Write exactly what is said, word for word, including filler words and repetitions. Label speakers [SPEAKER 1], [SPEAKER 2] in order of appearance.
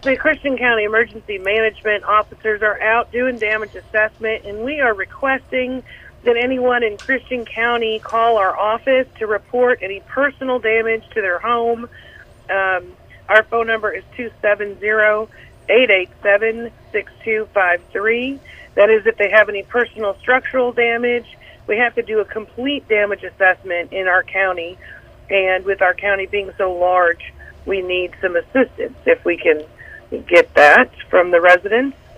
[SPEAKER 1] The Christian County Emergency Management officers are out doing damage assessment, and we are requesting that anyone in Christian County call our office to report any personal damage to their home. Um, our phone number is two seven zero, eight eight seven, six two five three. That is if they have any personal structural damage. We have to do a complete damage assessment in our county, and with our county being so large, we need some assistance if we can get that from the residents.